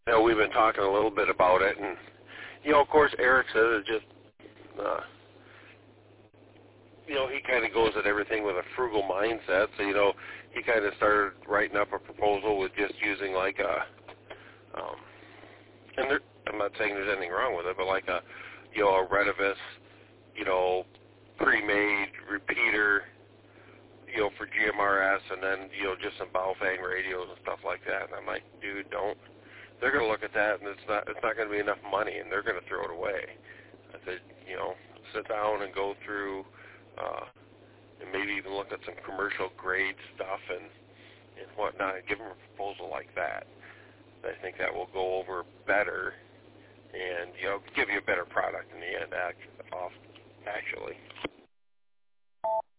we've been talking a little bit about it, and of course, Eric says it just, he kind of goes at everything with a frugal mindset. So he kind of started writing up a proposal with just using like a, and I'm not saying there's anything wrong with it, but like a Retevis, pre-made repeater, for GMRS, and then, just some Baofeng radios and stuff like that. And I'm like, dude, don't. They're going to look at that, and it's not going to be enough money, and they're going to throw it away. I said, sit down and go through, and maybe even look at some commercial grade stuff and whatnot, and give them a proposal like that. I think that will go over better and, give you a better product in the end, actually.